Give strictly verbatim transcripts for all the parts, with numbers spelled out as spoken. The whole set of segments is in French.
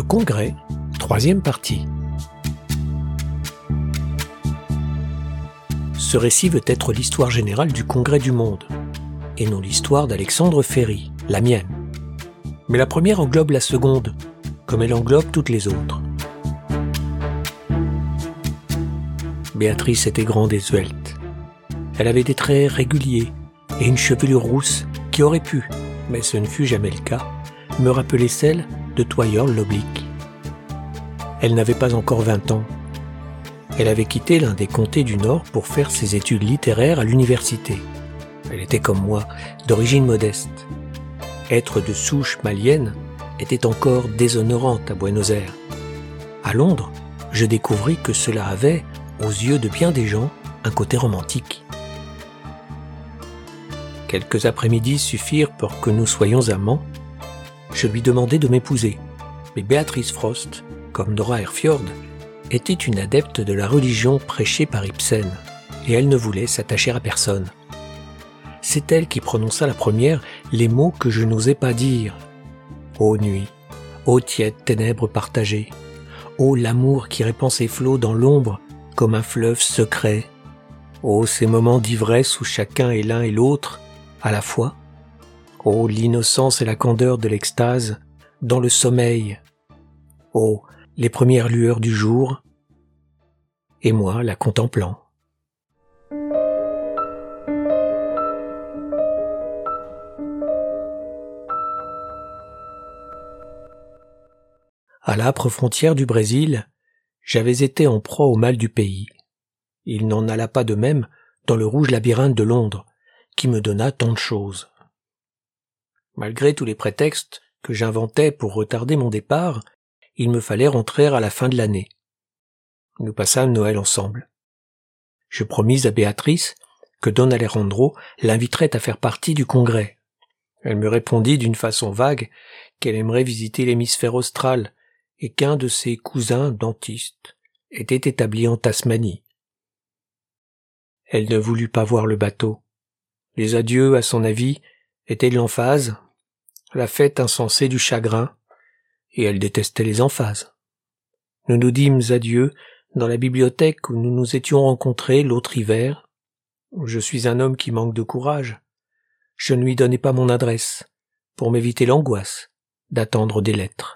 Le Congrès, troisième partie. Ce récit veut être l'histoire générale du Congrès du monde, et non l'histoire d'Alexandre Ferry, la mienne. Mais la première englobe la seconde, comme elle englobe toutes les autres. Béatrice était grande et svelte. Elle avait des traits réguliers et une chevelure rousse qui aurait pu, mais ce ne fut jamais le cas, me rappeler celle de Toyeurle l'Oblique. Elle n'avait pas encore vingt ans. Elle avait quitté l'un des comtés du Nord pour faire ses études littéraires à l'université. Elle était comme moi, d'origine modeste. Être de souche malienne était encore déshonorante à Buenos Aires. À Londres, je découvris que cela avait, aux yeux de bien des gens, un côté romantique. Quelques après-midi suffirent pour que nous soyons amants. Je lui demandai de m'épouser, mais Béatrice Frost, comme Nora Ehrfjord, était une adepte de la religion prêchée par Ibsen, et elle ne voulait s'attacher à personne. C'est elle qui prononça la première les mots que je n'osais pas dire. Ô nuit, ô tiède ténèbres partagées, ô l'amour qui répand ses flots dans l'ombre comme un fleuve secret, ô ces moments d'ivresse où chacun est l'un et l'autre à la fois, ô l'innocence et la candeur de l'extase dans le sommeil, ô les premières lueurs du jour, et moi la contemplant. À l'âpre frontière du Brésil, j'avais été en proie au mal du pays. Il n'en alla pas de même dans le rouge labyrinthe de Londres, qui me donna tant de choses. Malgré tous les prétextes que j'inventais pour retarder mon départ, il me fallait rentrer à la fin de l'année. Nous passâmes Noël ensemble. Je promis à Béatrice que Don Alejandro l'inviterait à faire partie du congrès. Elle me répondit d'une façon vague qu'elle aimerait visiter l'hémisphère austral et qu'un de ses cousins dentistes était établi en Tasmanie. Elle ne voulut pas voir le bateau. Les adieux, à son avis, étaient de l'emphase, la fête insensée du chagrin, et elle détestait les emphases. Nous nous dîmes adieu dans la bibliothèque où nous nous étions rencontrés l'autre hiver. Je suis un homme qui manque de courage. Je ne lui donnai pas mon adresse, pour m'éviter l'angoisse d'attendre des lettres.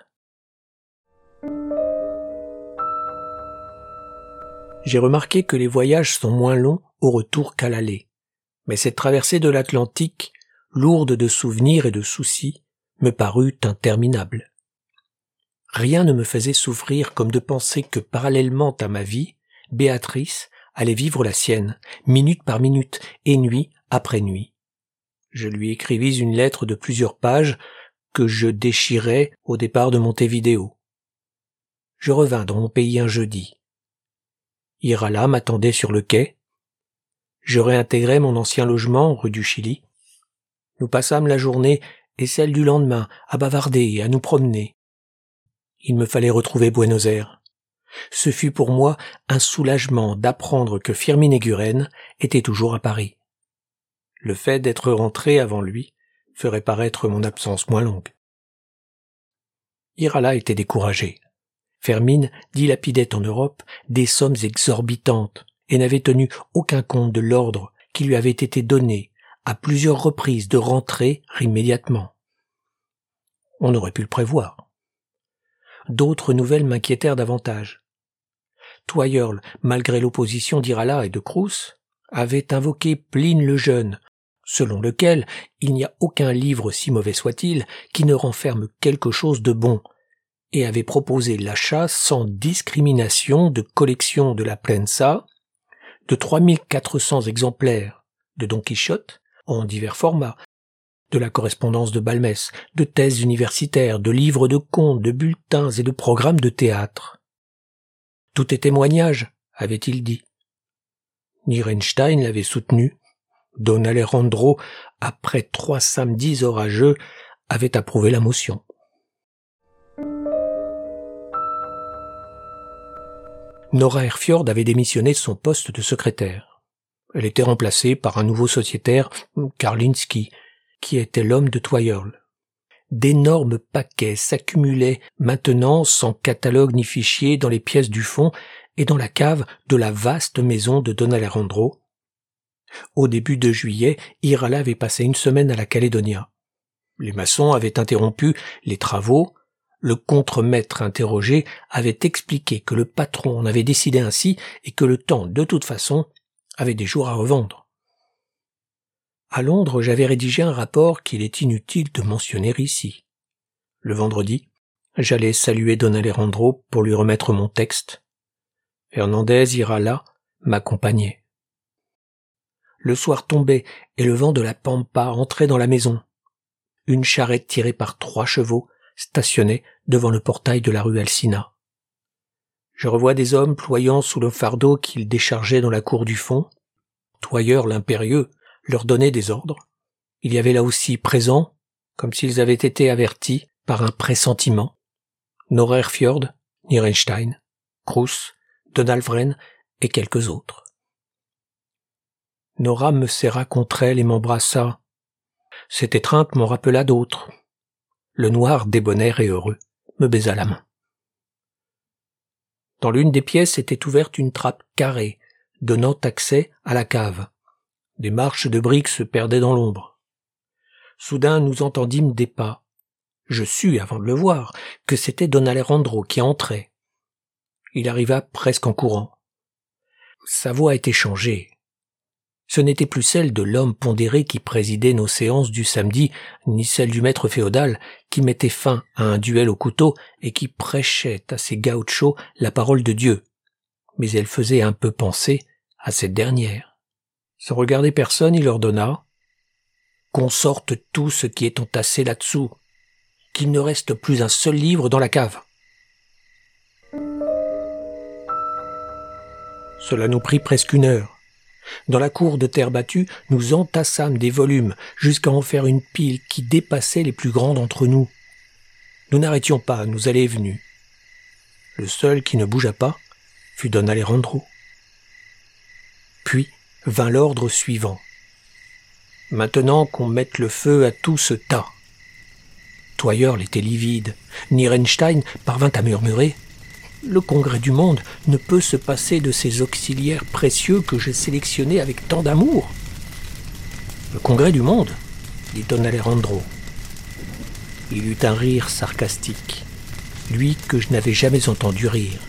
J'ai remarqué que les voyages sont moins longs au retour qu'à l'aller, mais cette traversée de l'Atlantique, lourde de souvenirs et de soucis, me parut interminable. Rien ne me faisait souffrir comme de penser que parallèlement à ma vie, Béatrice allait vivre la sienne, minute par minute et nuit après nuit. Je lui écrivis une lettre de plusieurs pages que je déchirai au départ de Montevideo. Je revins dans mon pays un jeudi. Irala m'attendait sur le quai. Je réintégrai mon ancien logement rue du Chili. Nous passâmes la journée et celle du lendemain à bavarder et à nous promener. Il me fallait retrouver Buenos Aires. Ce fut pour moi un soulagement d'apprendre que Firmin Eguren était toujours à Paris. Le fait d'être rentré avant lui ferait paraître mon absence moins longue. Irala était découragée. Firmin dilapidait en Europe des sommes exorbitantes et n'avait tenu aucun compte de l'ordre qui lui avait été donné à plusieurs reprises de rentrer immédiatement. On aurait pu le prévoir. D'autres nouvelles m'inquiétèrent davantage. Toyeurle, malgré l'opposition d'Irala et de Crous, avait invoqué Pline le Jeune, selon lequel il n'y a aucun livre, si mauvais soit-il, qui ne renferme quelque chose de bon, et avait proposé l'achat sans discrimination de collections de la Prensa, de trois mille quatre cents exemplaires de Don Quichotte, en divers formats, de la correspondance de Balmès, de thèses universitaires, de livres de contes, de bulletins et de programmes de théâtre. Tout est témoignage, avait-il dit. Nierenstein l'avait soutenu. Don Alejandro, après trois samedis orageux, avait approuvé la motion. Nora Ehrfjord avait démissionné de son poste de secrétaire. Elle était remplacée par un nouveau sociétaire, Karlinski, qui était l'homme de Toyeurle. d'énormes paquets s'accumulaient maintenant sans catalogue ni fichier dans les pièces du fond et dans la cave de la vaste maison de Don Alejandro. Au début de juillet, Irala avait passé une semaine à la Calédonia. Les maçons avaient interrompu les travaux. Le contremaître interrogé avait expliqué que le patron en avait décidé ainsi et que le temps, de toute façon, avait des jours à revendre. À Londres, j'avais rédigé un rapport qu'il est inutile de mentionner ici. Le vendredi, j'allais saluer Don Alejandro pour lui remettre mon texte. Fernandez Irala m'accompagnait. Le soir tombait et le vent de la pampa entrait dans la maison. Une charrette tirée par trois chevaux stationnait devant le portail de la rue Alsina. Je revois des hommes ployant sous le fardeau qu'ils déchargeaient dans la cour du fond. Toyeur l'impérieux leur donnait des ordres. Il y avait là aussi présents, comme s'ils avaient été avertis par un pressentiment, Nora Erfjord, Nierenstein, Cruz, Donald Vren et quelques autres. Nora me serra contre elle et m'embrassa. Cette étreinte m'en rappela d'autres. Le noir, débonnaire et heureux, me baisa la main. Dans l'une des pièces était ouverte une trappe carrée, donnant accès à la cave. Des marches de briques se perdaient dans l'ombre. Soudain, nous entendîmes des pas. Je sus, avant de le voir, que c'était Don Alejandro qui entrait. Il arriva presque en courant. Sa voix était changée. Ce n'était plus celle de l'homme pondéré qui présidait nos séances du samedi, ni celle du maître féodal qui mettait fin à un duel au couteau et qui prêchait à ses gauchos la parole de Dieu. Mais elle faisait un peu penser à cette dernière. Sans regarder personne, il ordonna « Qu'on sorte tout ce qui est entassé là-dessous, qu'il ne reste plus un seul livre dans la cave. » Cela nous prit presque une heure. Dans la cour de terre battue, nous entassâmes des volumes jusqu'à en faire une pile qui dépassait les plus grands d'entre nous. Nous n'arrêtions pas, nous allait et venue. Le seul qui ne bougea pas fut Don Alejandro. Puis vint l'ordre suivant. Maintenant qu'on mette le feu à tout ce tas. Toyeur était livide. Nierenstein parvint à murmurer « Le Congrès du Monde ne peut se passer de ces auxiliaires précieux que j'ai sélectionnés avec tant d'amour. » « Le Congrès du Monde ?» dit Don Alejandro. Il eut un rire sarcastique, lui que je n'avais jamais entendu rire.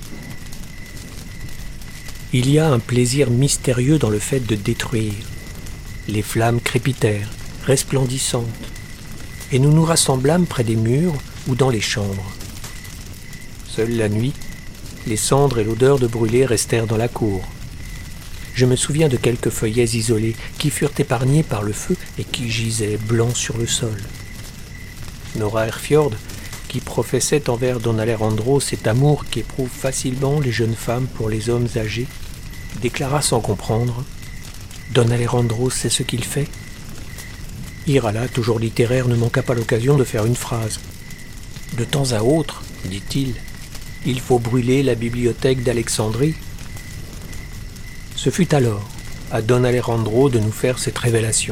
Il y a un plaisir mystérieux dans le fait de détruire. Les flammes crépitèrent, resplendissantes, et nous nous rassemblâmes près des murs ou dans les chambres. Seule la nuit, les cendres et l'odeur de brûlé restèrent dans la cour. Je me souviens de quelques feuillets isolés qui furent épargnés par le feu et qui gisaient blancs sur le sol. Nora Erfjord, qui professait envers Don Alejandro cet amour qu'éprouvent facilement les jeunes femmes pour les hommes âgés, déclara sans comprendre « Don Alejandro sait ce qu'il fait ?» Irala, toujours littéraire, ne manqua pas l'occasion de faire une phrase. « De temps à autre, dit-il, il faut brûler la bibliothèque d'Alexandrie. » Ce fut alors à Don Alejandro de nous faire cette révélation.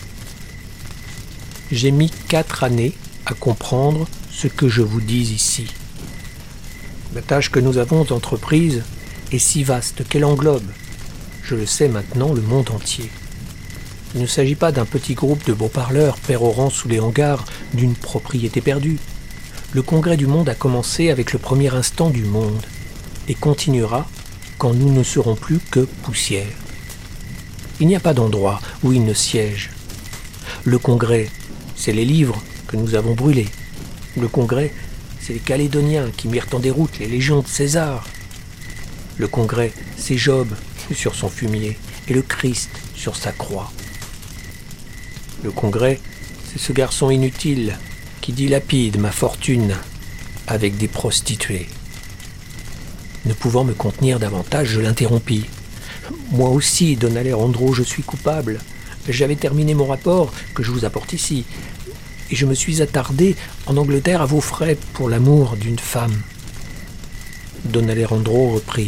J'ai mis quatre années à comprendre ce que je vous dis ici. La tâche que nous avons entreprise est si vaste qu'elle englobe, je le sais maintenant, le monde entier. Il ne s'agit pas d'un petit groupe de beaux parleurs pérorant sous les hangars d'une propriété perdue. Le Congrès du Monde a commencé avec le premier instant du monde et continuera quand nous ne serons plus que poussière. Il n'y a pas d'endroit où il ne siège. Le Congrès, c'est les livres que nous avons brûlés. Le Congrès, c'est les Calédoniens qui mirent en déroute les légions de César. Le Congrès, c'est Job sur son fumier et le Christ sur sa croix. Le Congrès, c'est ce garçon inutile qui dilapide ma fortune avec des prostituées. Ne pouvant me contenir davantage, je l'interrompis. Moi aussi, Don Alejandro, je suis coupable. J'avais terminé mon rapport que je vous apporte ici, et je me suis attardé en Angleterre à vos frais pour l'amour d'une femme. Don Alejandro reprit.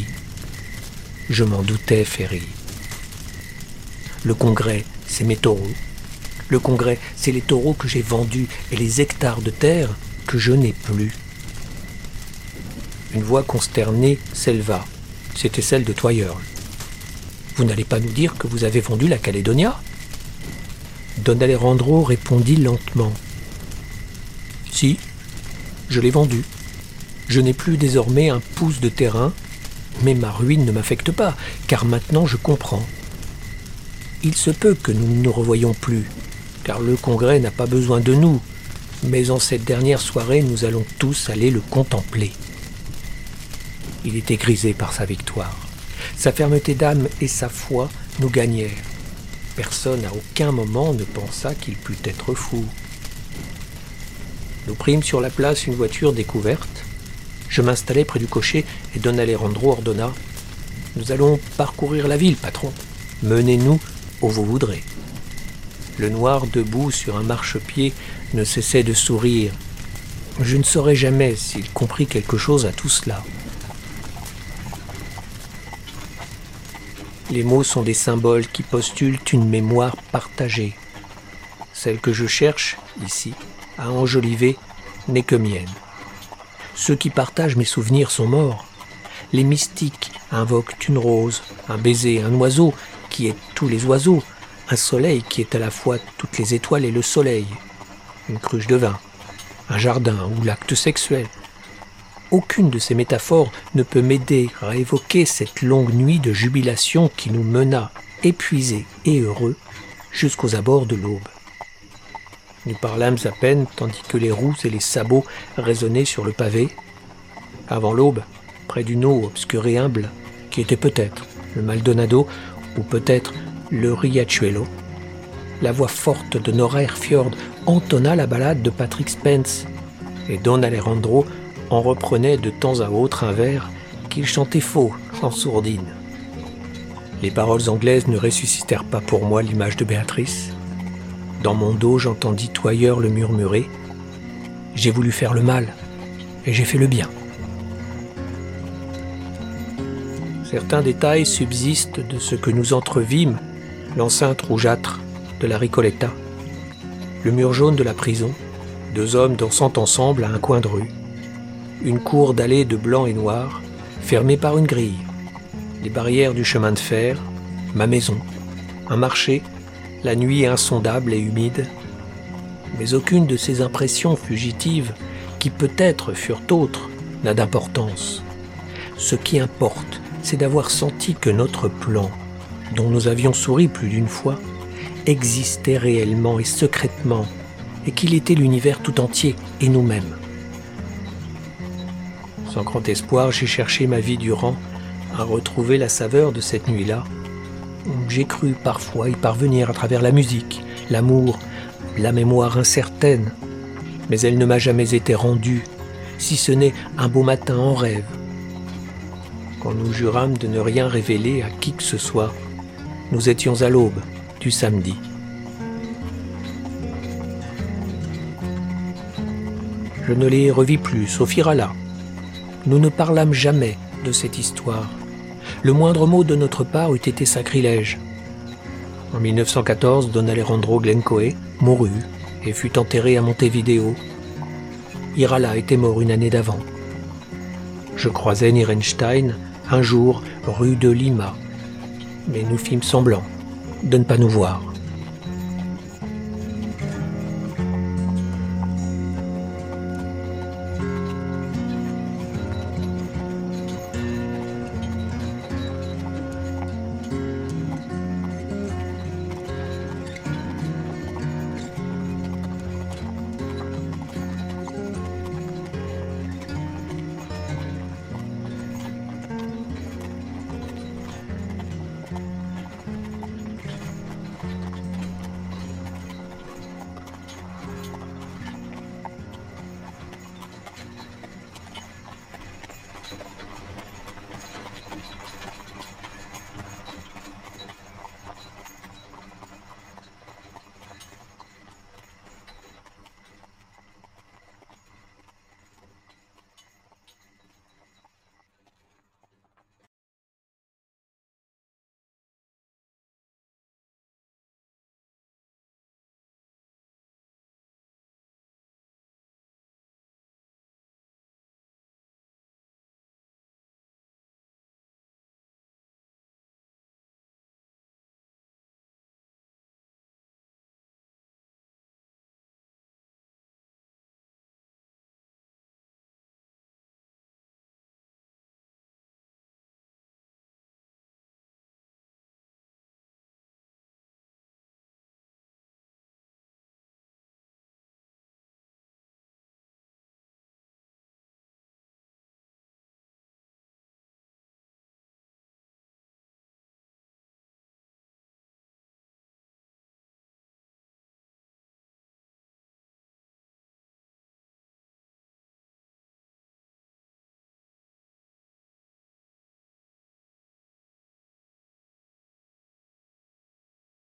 Je m'en doutais, Ferry. Le Congrès, c'est mes taureaux. Le Congrès, c'est les taureaux que j'ai vendus et les hectares de terre que je n'ai plus. » Une voix consternée s'éleva. C'était celle de Twyerl. « Vous n'allez pas nous dire que vous avez vendu la Calédonia ?» Don Alejandro répondit lentement. « Si, je l'ai vendue. Je n'ai plus désormais un pouce de terrain, mais ma ruine ne m'affecte pas, car maintenant je comprends. Il se peut que nous ne nous revoyions plus, car le Congrès n'a pas besoin de nous, mais en cette dernière soirée, nous allons tous aller le contempler. » Il était grisé par sa victoire. Sa fermeté d'âme et sa foi nous gagnèrent. Personne à aucun moment ne pensa qu'il pût être fou. Nous prîmes sur la place une voiture découverte. Je m'installai près du cocher et Don Alejandro ordonna « Nous allons parcourir la ville, patron. Menez-nous où vous voudrez. » Le noir debout sur un marchepied ne cessait de sourire. Je ne saurais jamais s'il comprit quelque chose à tout cela. Les mots sont des symboles qui postulent une mémoire partagée. Celle que je cherche, ici, à enjoliver, n'est que mienne. Ceux qui partagent mes souvenirs sont morts. Les mystiques invoquent une rose, un baiser, un oiseau qui est tous les oiseaux, un soleil qui est à la fois toutes les étoiles et le soleil, une cruche de vin, un jardin ou l'acte sexuel. Aucune de ces métaphores ne peut m'aider à évoquer cette longue nuit de jubilation qui nous mena, épuisés et heureux, jusqu'aux abords de l'aube. Nous parlâmes à peine tandis que les roues et les sabots résonnaient sur le pavé. Avant l'aube, près d'une eau obscure et humble, qui était peut-être le Maldonado ou peut-être le Riachuelo, la voix forte de Nora Airfjord entonna la ballade de Patrick Spence, et Don Alejandro en reprenait de temps à autre un vers qu'il chantait faux, en sourdine. Les paroles anglaises ne ressuscitèrent pas pour moi l'image de Béatrice. Dans mon dos, j'entendis Twyerl le murmurer. J'ai voulu faire le mal, et j'ai fait le bien. Certains détails subsistent de ce que nous entrevîmes, l'enceinte rougeâtre de la Recoleta, le mur jaune de la prison, deux hommes dansant ensemble à un coin de rue, une cour dallée de blanc et noir, fermée par une grille, les barrières du chemin de fer, ma maison, un marché, la nuit insondable et humide. Mais aucune de ces impressions fugitives, qui peut-être furent autres, n'a d'importance. Ce qui importe, c'est d'avoir senti que notre plan, dont nous avions souri plus d'une fois, existait réellement et secrètement, et qu'il était l'univers tout entier et nous-mêmes. Sans grand espoir, j'ai cherché ma vie durant à retrouver la saveur de cette nuit-là. J'ai cru parfois y parvenir à travers la musique, l'amour, la mémoire incertaine, mais elle ne m'a jamais été rendue, si ce n'est un beau matin en rêve. Quand nous jurâmes de ne rien révéler à qui que ce soit, nous étions à l'aube du samedi. Je ne les revis plus, sauf Irala. Nous ne parlâmes jamais de cette histoire. Le moindre mot de notre part eût été sacrilège. En mille neuf cent quatorze, Don Alejandro Glencoe mourut et fut enterré à Montevideo. Irala était mort une année d'avant. Je croisai Nierenstein un jour rue de Lima, mais nous fîmes semblant de ne pas nous voir.